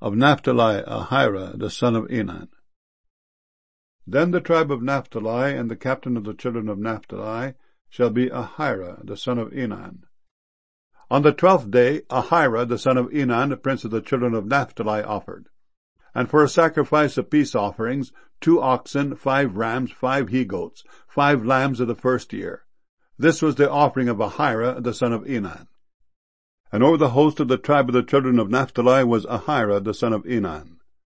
Of Naphtali, Ahira, the son of Enan. Then the tribe of Naphtali, and the captain of the children of Naphtali, shall be Ahira, the son of Enan. On the 12th day, Ahira, the son of Enan, the prince of the children of Naphtali, offered. And for a sacrifice of peace offerings, 2 oxen, 5 rams, 5 he-goats, 5 lambs of the first year. This was the offering of Ahira, the son of Enan. And over the host of the tribe of the children of Naphtali was Ahira, the son of Enan.